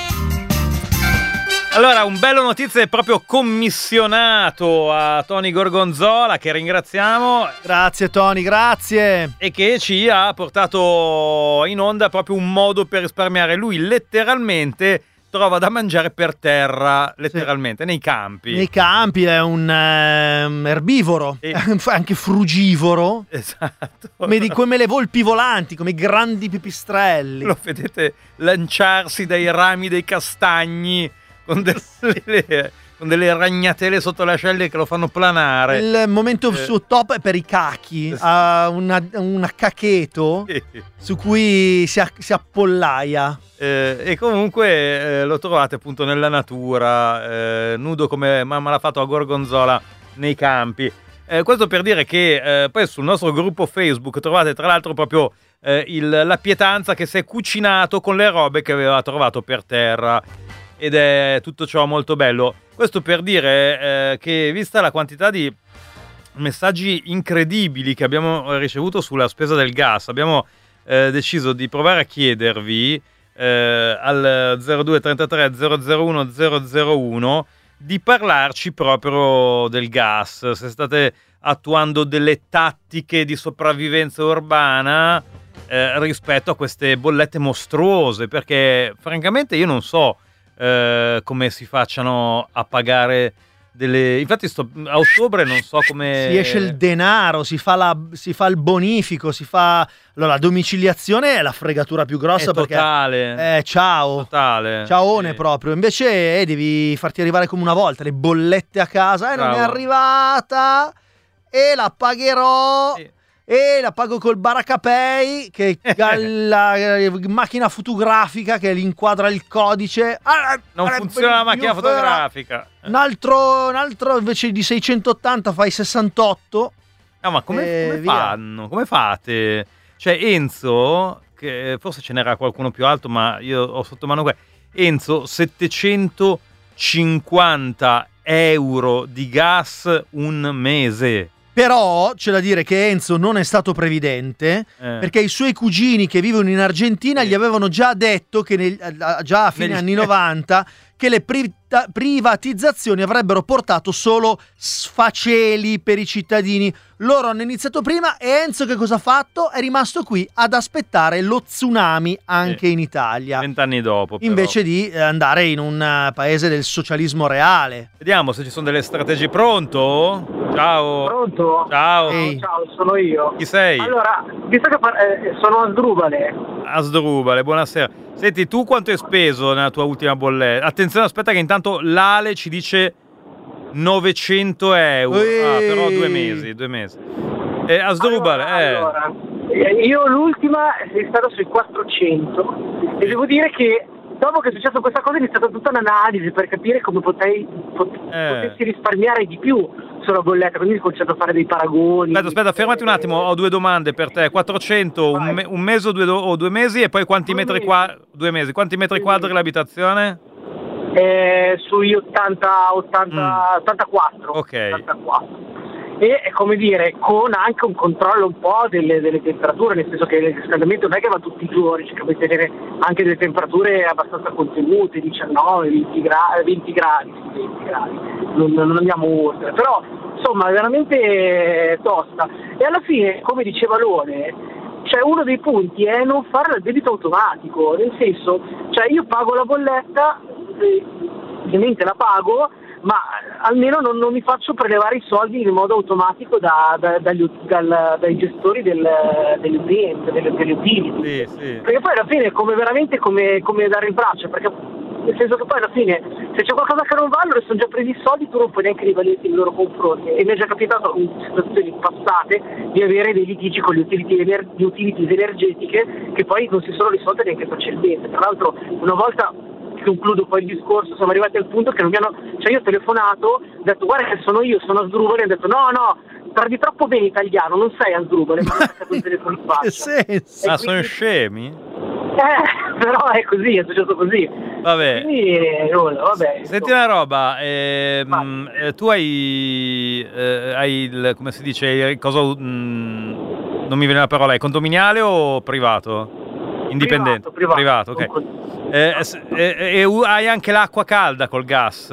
Allora, un bello notizia è proprio commissionato a Tony Gorgonzola, che ringraziamo. Grazie Tony, grazie! E che ci ha portato in onda proprio un modo per risparmiare. Lui letteralmente trova da mangiare per terra, letteralmente, sì. Nei campi. Nei campi, è un um, erbivoro, e... anche frugivoro. Esatto. Come, di, come le volpi volanti, come i grandi pipistrelli. Lo vedete lanciarsi dai rami dei castagni con delle, con delle ragnatele sotto le ascelle che lo fanno planare. Il momento eh. suo top è per i cachi. Ha una, una cacheto sì. su cui si, a, si appollaia. Eh, e comunque eh, lo trovate appunto nella natura, eh, nudo come mamma l'ha fatto a Gorgonzola nei campi. Eh, questo per dire che eh, poi sul nostro gruppo Facebook trovate tra l'altro proprio eh, il, la pietanza che si è cucinato con le robe che aveva trovato per terra, ed è tutto ciò molto bello. Questo per dire eh, che vista la quantità di messaggi incredibili che abbiamo ricevuto sulla spesa del gas, abbiamo eh, deciso di provare a chiedervi Eh, al zero due trentatré zero zero uno zero zero uno di parlarci proprio del gas, se state attuando delle tattiche di sopravvivenza urbana eh, rispetto a queste bollette mostruose, perché francamente io non so eh, come si facciano a pagare delle... Infatti sto... a ottobre non so come... Si esce il denaro, si fa, la... si fa il bonifico, si fa... Allora, la domiciliazione è la fregatura più grossa È perché... totale. Eh, ciao. Totale. Ciaone Sì. proprio. Invece eh, devi farti arrivare come una volta, le bollette a casa, e eh, non è Bravo. arrivata, e la pagherò... Sì. E la pago col Baracapay, che è la eh, macchina fotografica che inquadra il codice. Ah, Non ah, funziona la macchina io- fotografica. Un altro, un altro invece di seicentottanta fai sessantotto. No, ma come, Eh, come via. fanno? Come fate? Cioè Enzo, che forse ce n'era qualcuno più alto, ma io ho sotto mano qua. Enzo, settecentocinquanta euro di gas un mese. Però c'è da dire che Enzo non è stato previdente, Eh. perché i suoi cugini che vivono in Argentina Sì. gli avevano già detto che nel- a- già a fine Negli- anni novanta che le pri- privatizzazioni avrebbero portato solo sfaceli per i cittadini. Loro hanno iniziato prima e Enzo che cosa ha fatto? È rimasto qui ad aspettare lo tsunami anche Sì. in Italia, Vent'anni dopo. però. invece di eh, andare in un eh, paese del socialismo reale. Vediamo se ci sono delle strategie. Pronto? Ciao. Pronto? Ciao. Ehi. Ciao, sono io. Chi sei? Allora, visto che par- eh, sono Asdrubale, Asdrubale, buonasera. Senti, tu quanto hai speso nella tua ultima bolletta? Attenzione, aspetta che intanto l'Ale ci dice novecento euro. Ah, però due mesi, due mesi. Eh, Asdrubale, allora, eh. allora, eh, io l'ultima è stata sui quattrocento e devo dire che dopo che è successo questa cosa è iniziata tutta un'analisi per capire come potei, pot- Eh. potessi risparmiare di più sulla bolletta, quindi ho cominciato a fare dei paragoni. Aspetta, aspetta, fermati un attimo, ho due domande per te. quattrocento, un, Vai. me- un mese o due, do- o due mesi e poi quanti Due metri mesi. quadri? Due mesi, quanti metri Due quadri mesi. l'abitazione? Eh, sui ottanta, ottanta, Mm. ottantaquattro. Ok. ottantaquattro. E è come dire, con anche un controllo un po' delle, delle temperature, nel senso che il riscaldamento non è che va tutti i giorni, cerca di tenere anche delle temperature abbastanza contenute, diciannove, venti, gra- venti gradi, sì, venti gradi, non, non andiamo oltre, però insomma è veramente tosta. E alla fine, come diceva Lone, cioè uno dei punti è non fare il debito automatico, nel senso, cioè io pago la bolletta, eh, ovviamente la pago, ma almeno non, non mi faccio prelevare i soldi in modo automatico da, da, dagli, dal, dai gestori del, degli utenti, delle, delle utility. Sì, sì. Perché poi alla fine è come veramente come, come dare il braccio, perché nel senso che poi alla fine se c'è qualcosa che non va, loro sono già presi i soldi, tu non puoi neanche rivalerti nei loro confronti. E mi è già capitato in situazioni passate di avere dei litigi con le utility, ener- le utilities energetiche che poi non si sono risolte neanche facilmente. Tra l'altro una volta, concludo poi il discorso, siamo arrivati al punto che non mi hanno, cioè io ho telefonato, ho detto guarda che sono io, sono Asdrubale, e ho detto no no, parli troppo bene italiano, non sei Asdrubale, ma non sei il telefono in faccia. Che senso? Ah, E sono quindi- scemi? Eh, però è così, è successo così. Vabbè. Quindi, eh, nulla, vabbè. Senti una roba, ehm, eh, tu hai, eh, hai il, come si dice, il- cosa, mm, non mi viene la parola, è condominiale o privato? Indipendente? Privato, privato. ok. Eh, eh, s- eh, eh, e u- hai anche l'acqua calda col gas?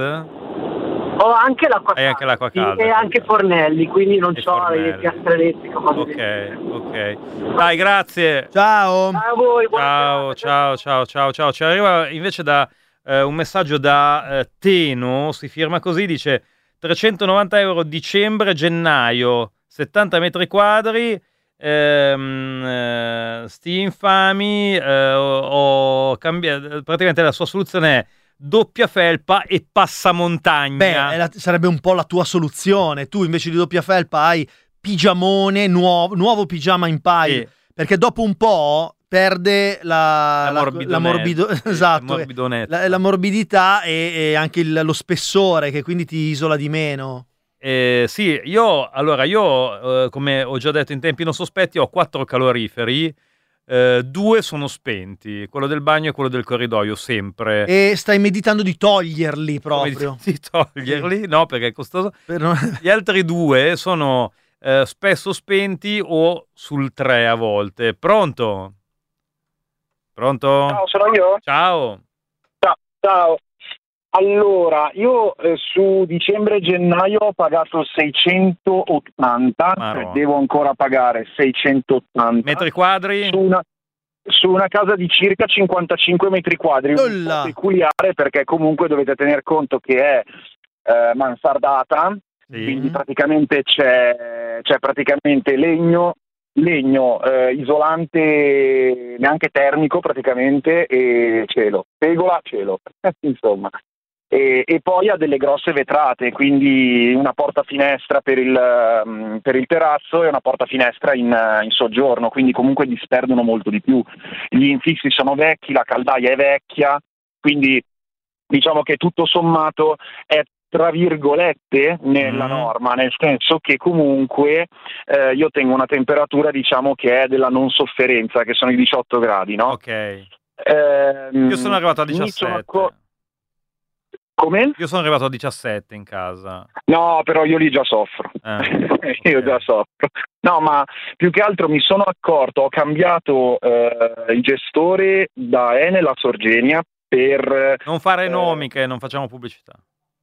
Ho anche l'acqua Hai anche l'acqua sì, calda. e anche fornelli, quindi non E ho fornelli. le piastre elettriche. cose Ok, del- ok. Dai, grazie. Ciao. Ciao a voi, buona Ciao, serata. ciao, ciao, ciao, ciao. Ci arriva invece da eh, un messaggio da eh, Teno, si firma così, dice trecentonovanta euro dicembre, gennaio, settanta metri quadri, ehm, eh, sti infami, eh, ho, ho cambiato, praticamente la sua soluzione è doppia felpa e passamontagna. Beh, è la- sarebbe un po' la tua soluzione. Tu invece di doppia felpa hai pigiamone, nuovo, nuovo pigiama in paio. Sì. Perché dopo un po' perde la, La la, morbidonezza, la morbido- sì, esatto, la morbidonezza. la, la morbidità e, e anche il- lo spessore che quindi ti isola di meno. Eh, sì, io allora io eh, come ho già detto in tempi non sospetti ho quattro caloriferi, eh, due sono spenti, quello del bagno e quello del corridoio sempre. E stai meditando di toglierli Come proprio. di, di toglierli, no, perché è costoso. Per non- Gli altri due sono eh, spesso spenti o sul tre a volte. Pronto? Pronto? Ciao, sono io? Ciao. Ciao. Ciao. Allora, io eh, su dicembre e gennaio ho pagato seicentottanta, Marò. devo ancora pagare seicentottanta. Metri quadri? Su una, su una casa di circa cinquantacinque metri quadri, un Olla. po' peculiare perché comunque dovete tener conto che è eh, mansardata, Sì. quindi praticamente c'è, c'è praticamente legno, legno eh, isolante neanche termico praticamente e cielo, tegola, cielo, insomma. E, e poi ha delle grosse vetrate, quindi una porta finestra per il, um, per il terrazzo e una porta finestra in, uh, in soggiorno, quindi comunque disperdono molto di più. Gli infissi sono vecchi, la caldaia è vecchia, quindi diciamo che tutto sommato è tra virgolette nella Mm. norma, nel senso che comunque eh, io tengo una temperatura diciamo che è della non sofferenza, che sono i diciotto gradi, no? Ok. Ehm, Io sono arrivato a mi sono diciassette. acco- Come? Io sono arrivato a diciassette in casa. No, però io lì già soffro. Eh, Io ok. già soffro. No, ma più che altro mi sono accorto, ho cambiato eh, il gestore da Enel a Sorgenia per... Non fare eh, nomi che non facciamo pubblicità.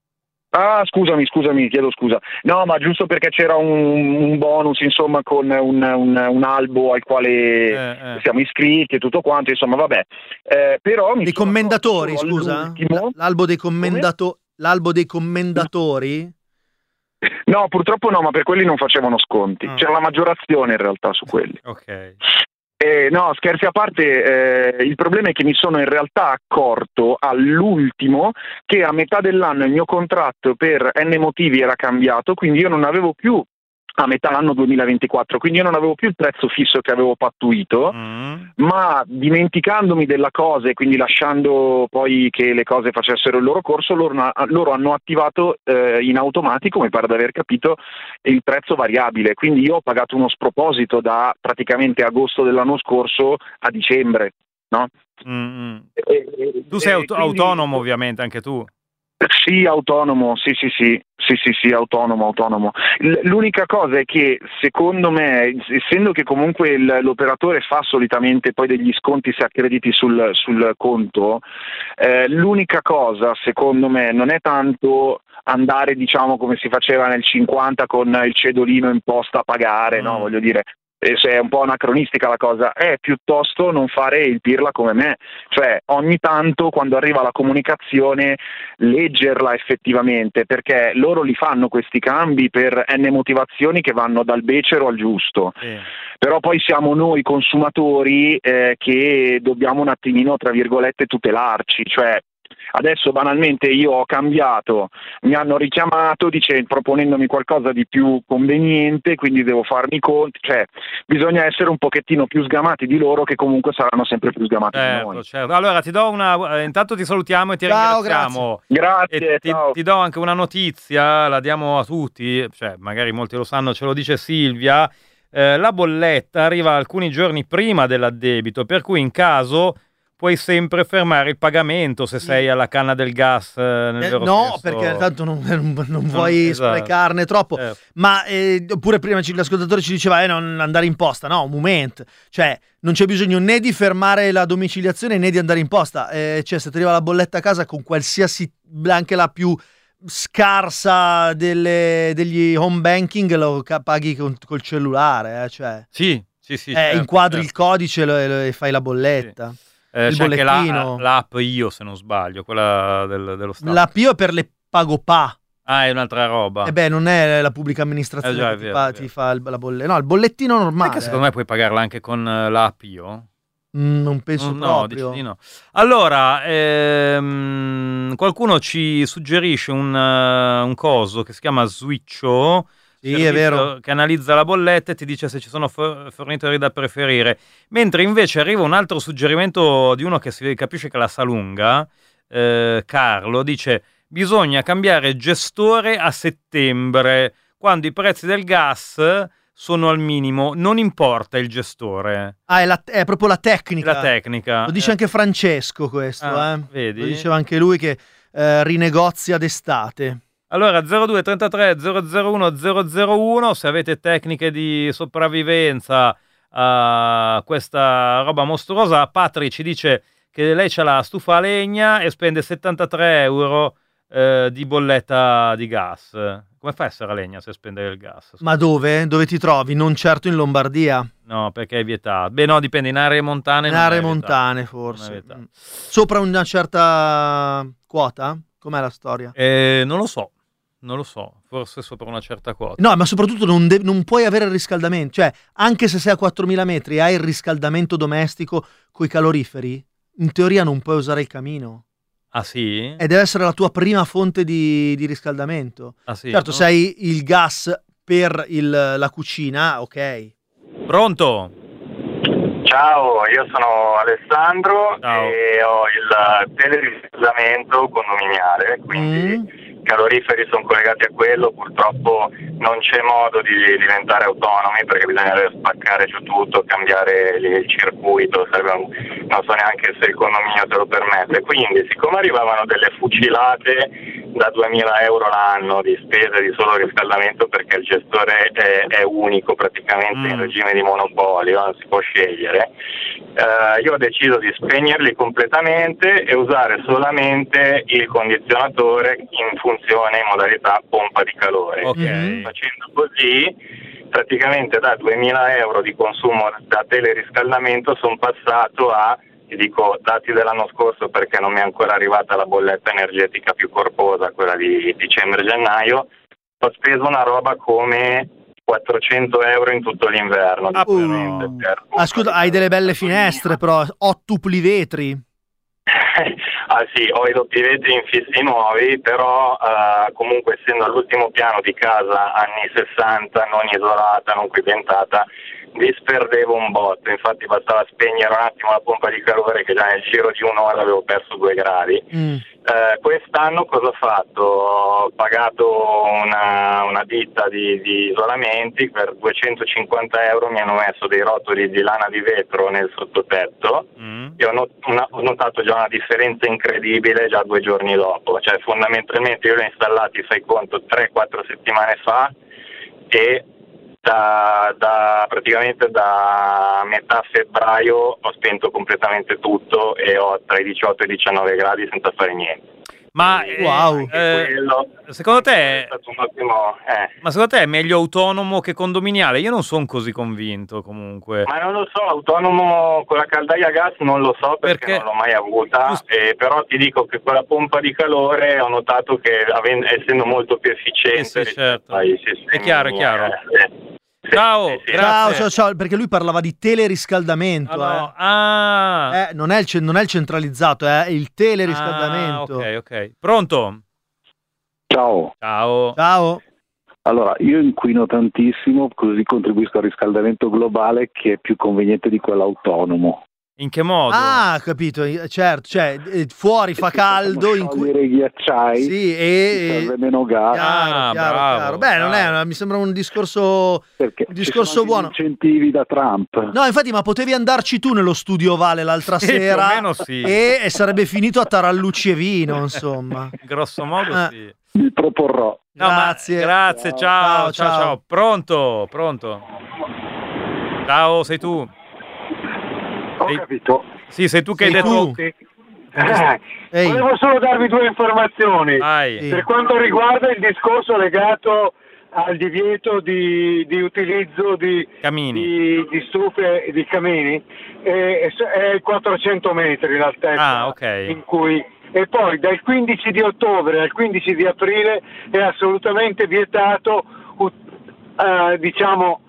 Ah, scusami, scusami, chiedo scusa. No, ma giusto perché c'era un, un bonus, insomma, con un, un, un albo al quale Eh, eh. siamo iscritti e tutto quanto, insomma, vabbè. Eh, però mi Dei sono commendatori, accorto solo scusa? all'ultimo- L- L'albo dei commendato- l'albo dei commendatori? No, purtroppo no, ma per quelli non facevano sconti. Ah. C'era la maggiorazione in realtà su quelli. Ok. Eh, no, scherzi a parte, eh, il problema è che mi sono in realtà accorto all'ultimo che a metà dell'anno il mio contratto per N motivi era cambiato, quindi io non avevo più a metà anno duemilaventiquattro, quindi io non avevo più il prezzo fisso che avevo pattuito, Mm. ma dimenticandomi della cosa e quindi lasciando poi che le cose facessero il loro corso, loro, loro hanno attivato eh, in automatico, mi pare di aver capito, il prezzo variabile, quindi io ho pagato uno sproposito da praticamente agosto dell'anno scorso a dicembre, no? Mm, mm. E- e- Tu sei e auto- quindi- autonomo, ovviamente, anche tu. Sì, autonomo, sì, sì, sì, sì, sì, sì, autonomo, autonomo. L- L'unica cosa è che secondo me, essendo che comunque il- l'operatore fa solitamente poi degli sconti se accrediti sul, sul conto, eh, l'unica cosa secondo me non è tanto andare, diciamo, come si faceva nel cinquanta con il cedolino imposto a pagare, no, Mm. voglio dire. eh, Se è un po' anacronistica la cosa, è piuttosto non fare il pirla come me, cioè ogni tanto quando arriva la comunicazione leggerla effettivamente, perché loro li fanno questi cambi per n motivazioni che vanno dal becero al giusto, Sì. però poi siamo noi consumatori eh, che dobbiamo un attimino tra virgolette tutelarci, cioè adesso banalmente io ho cambiato, mi hanno richiamato dice, proponendomi qualcosa di più conveniente, quindi devo farmi i conti, cioè bisogna essere un pochettino più sgamati di loro che comunque saranno sempre più sgamati di Certo, noi. certo. Allora ti do una. eh, intanto ti salutiamo e ti Ciao, ringraziamo. Grazie, E ti, ciao. ti do anche una notizia, la diamo a tutti, cioè magari molti lo sanno, ce lo dice Silvia. Eh, la bolletta arriva alcuni giorni prima dell'addebito, per cui in caso puoi sempre fermare il pagamento se sei alla canna del gas. eh, nel Eh, vero no, senso. perché tanto non, non- non vuoi esatto. sprecarne troppo. Eh, Ma eh, oppure prima ci- l'ascoltatore ci diceva eh, non andare in posta. No, un momento. Cioè, non c'è bisogno né di fermare la domiciliazione né di andare in posta. Eh, cioè, se ti arriva la bolletta a casa con qualsiasi, anche la più scarsa delle- degli home banking, lo ca- paghi con, col cellulare. Eh, cioè, sì, sì, sì. eh, certo, inquadri certo. il codice e lo- e lo- e fai la bolletta. Eh, il c'è anche la- bollettino. l'app Io, se non sbaglio, quella del- dello Stato. La P I O è per le Pagopa. Ah, è un'altra roba. E beh, non è la pubblica amministrazione Eh già, è che ti vero, fa, è vero. ti fa il- la bolletta. No, il bollettino normale. Perché secondo me puoi pagarla anche con eh, l'app Io? Mm, non penso Mm, no, proprio. dici di no. Allora, ehm, qualcuno ci suggerisce un, eh, un coso che si chiama Switcho. Sì, servizio è vero. Che analizza la bolletta e ti dice se ci sono for- fornitori da preferire. Mentre invece arriva un altro suggerimento di uno che si capisce che la sa lunga, eh, Carlo, dice bisogna cambiare gestore a settembre, quando i prezzi del gas sono al minimo, non importa il gestore. Ah, è, la- è proprio la tecnica. La tecnica. Lo dice Eh, anche Francesco questo, Ah, eh. vedi? Lo diceva anche lui che eh, rinegozia d'estate. Allora zero due trentatré zero zero uno zero zero uno, se avete tecniche di sopravvivenza a questa roba mostruosa. Patri ci dice che lei c'ha la stufa a legna e spende settantatré euro eh, di bolletta di gas. Come fa a essere a legna se spende il gas? Ma dove? Dove ti trovi? Non certo in Lombardia. No, perché è vietato. Beh no, dipende, in aree montane In non è aree vietato. montane, Non è forse. vietato. Mm. Sopra una certa quota? Com'è la storia? Eh, non lo so. Non lo so, forse sopra una certa quota. No, ma soprattutto non, de- non puoi avere il riscaldamento. Cioè, anche se sei a quattromila metri e hai il riscaldamento domestico coi caloriferi, in teoria non puoi usare il camino. Ah sì? E deve essere la tua prima fonte di, di riscaldamento. Ah sì? Certo, no? se hai il gas per il, la cucina, ok. Pronto? Ciao, io sono Alessandro Ciao. e ho il teleriscaldamento condominiale, quindi Mm. i caloriferi sono collegati a quello. Purtroppo non c'è modo di diventare autonomi perché bisognerebbe spaccare giù tutto, cambiare il circuito, sarebbe un, non so neanche se il condominio te lo permette. Quindi, siccome arrivavano delle fucilate da duemila euro l'anno di spese di solo riscaldamento, perché il gestore è, è unico praticamente Mm. in regime di monopolio, non si può scegliere, eh, io ho deciso di spegnerli completamente e usare solamente il condizionatore in funzione in modalità pompa di calore. Ok. Mm. Facendo così, praticamente da duemila euro di consumo da teleriscaldamento sono passato a, ti dico dati dell'anno scorso perché non mi è ancora arrivata la bolletta energetica più corposa, quella di dicembre-gennaio, ho speso una roba come quattrocento euro in tutto l'inverno. Ah, praticamente, uh. per- Ah, scusa, hai delle belle finestre, però ottupli vetri. Ah sì, ho i doppi vetri infissi nuovi, però eh, comunque essendo all'ultimo piano di casa anni sessanta, non isolata, non equipaggiata, disperdevo un botto. Infatti bastava spegnere un attimo la pompa di calore che già nel giro di un'ora avevo perso due gradi. Mm. Eh, quest'anno cosa ho fatto? Ho pagato una, una ditta di, di isolamenti, per duecentocinquanta euro mi hanno messo dei rotoli di lana di vetro nel sottotetto. Mm. E ho, not- una- ho notato già una differenza incredibile già due giorni dopo, cioè fondamentalmente io li ho installati, fai conto, tre quattro settimane fa, e da, da praticamente da metà febbraio ho spento completamente tutto e ho tra i diciotto e i diciannove gradi senza fare niente. Ma eh, Wow. eh, Quello secondo è te, stato un ottimo... eh. ma secondo te è meglio autonomo che condominiale? Io non sono così convinto comunque. Ma non lo so, autonomo con la caldaia a gas non lo so perché, Perché- non l'ho mai avuta, Giusto. eh, però ti dico che con la pompa di calore ho notato che aven- essendo molto più efficiente Eh sì, rispetto certo. ai sistemi, È chiaro, è chiaro. eh, sì, Ciao, sì, sì. grazie. Ciao, ciao, ciao, perché lui parlava di teleriscaldamento. Allora, ah, eh. Eh, non, è il, ce- non è il centralizzato, è il teleriscaldamento. ah, ok, ok. Pronto? Ciao, Ciao. Ciao. allora io inquino tantissimo, così contribuisco al riscaldamento globale che è più conveniente di quello autonomo. In che modo? Ah, capito, eh, certo, cioè eh, fuori fa caldo, in cui... Sciogliere i ghiacciai, Sì, ci e... serve meno gas, Chiaro, Ah, chiaro, bravo, chiaro. Beh, non è, bravo. mi sembra un discorso... perché un ci discorso sono buono. anche gli incentivi da Trump. No, infatti, ma potevi andarci tu nello studio ovale l'altra Sì, più o sera meno sì. e, e sarebbe finito a tarallucci e vino, insomma. Grosso modo Eh. sì. Mi proporrò. No, ma- Grazie. grazie, ciao, Ciao, ciao, ciao, ciao. Pronto, pronto. Ciao, sei tu? Ho Sei- capito. Sì, sei tu che Sei hai detto... tu. Sì. Eh, Ehi. Volevo solo darvi due informazioni. Vai. Sì. Per quanto riguarda il discorso legato al divieto di, di utilizzo di, Camini. di, di stufe e di camini, è, è quattrocento metri l'altezza Ah, ok. in cui, e poi dal quindici di ottobre al quindici di aprile è assolutamente vietato ut- eh, diciamo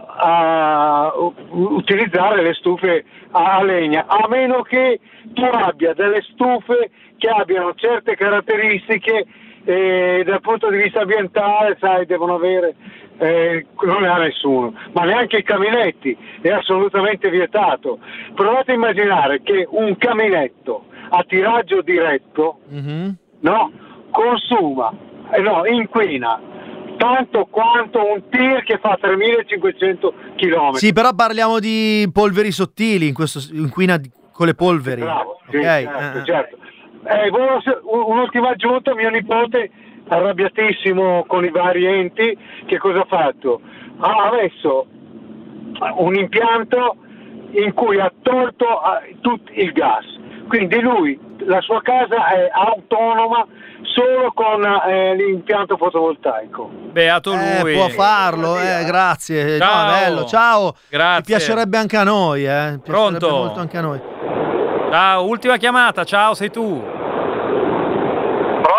a u- utilizzare le stufe a, a legna, a meno che tu abbia delle stufe che abbiano certe caratteristiche eh, dal punto di vista ambientale, sai, devono avere, eh, non ne ha nessuno, ma neanche i caminetti, è assolutamente vietato. Provate a immaginare che un caminetto a tiraggio diretto, Mhm. no, consuma, eh, no, inquina tanto quanto un tir che fa tremilacinquecento chilometri. Sì, però parliamo di polveri sottili, in questo inquina di- con le polveri. Bravo, sì, Ok, certo, eh. certo. Eh, volevo se- un- un'ultima aggiunta, mio nipote arrabbiatissimo con i vari enti, che cosa ha fatto? Ha messo un impianto in cui ha tolto eh, tutto il gas, quindi lui, la sua casa è autonoma solo con eh, l'impianto fotovoltaico. Beato Eh, lui. può farlo, eh, grazie. No, Ciao. bello, ciao. Grazie. Mi piacerebbe anche a noi, eh. Piacerebbe Pronto? molto anche a noi. Ciao, ultima chiamata, ciao, sei tu. Pronto?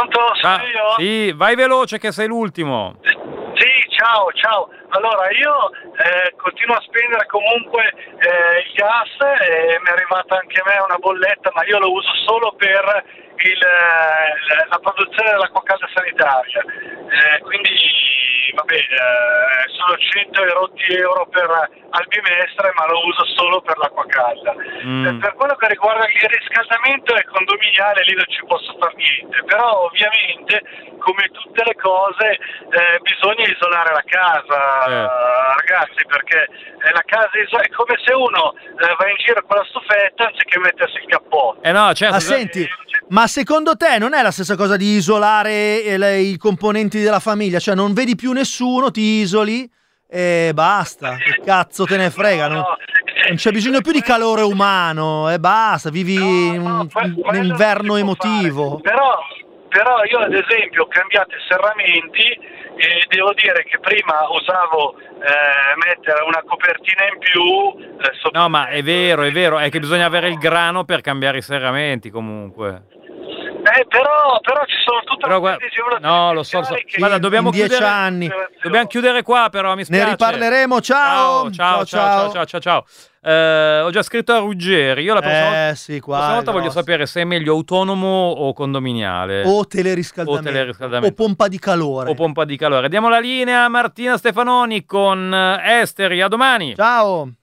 Ah, sì, vai veloce che sei l'ultimo. Sì, ciao, ciao. Allora, io eh, continuo a spendere comunque eh, il gas e mi è arrivata anche a me una bolletta, ma io lo uso solo per il, la, la produzione dell'acqua calda sanitaria. Eh, quindi, vabbè, eh, sono cento e rotti euro per al bimestre, ma lo uso solo per l'acqua calda. Mm. Eh, per quello che riguarda il riscaldamento e condominiale, lì non ci posso far niente, però ovviamente, come tutte le cose, eh, bisogna isolare la casa, Eh. ragazzi, perché eh, la casa iso- è come se uno eh, va in giro con la stufetta anziché mettersi il cappotto. Eh no, certo. Ah, senti, ma secondo te non è la stessa cosa di isolare eh, le- i componenti della famiglia? Cioè non vedi più nessuno, ti isoli e basta. Che cazzo te ne frega? Non, non c'è bisogno più di calore umano e basta, vivi in un, un inverno emotivo. Però, però io ad esempio ho cambiato i serramenti e devo dire che prima usavo eh, mettere una copertina in più. eh, sotto- No, ma è vero, è vero, è che bisogna avere il grano per cambiare i serramenti comunque. Eh, però, però ci sono tutte Però le guarda, decisioni no, lo so, lo so. Guarda, dobbiamo in dieci chiudere, anni. dobbiamo chiudere qua però, mi spiace. Ne riparleremo, ciao! Ciao, ciao, ciao, ciao, ciao, ciao. Eh, ho già scritto a Ruggeri, io la prossima, Eh, volta- sì, qua la prossima è volta voglio grosso. sapere se è meglio autonomo o condominiale. O teleriscaldamento. O teleriscaldamento. O pompa di calore. O pompa di calore. Diamo la linea a Martina Stefanoni con eh, Esteri, a domani. Ciao!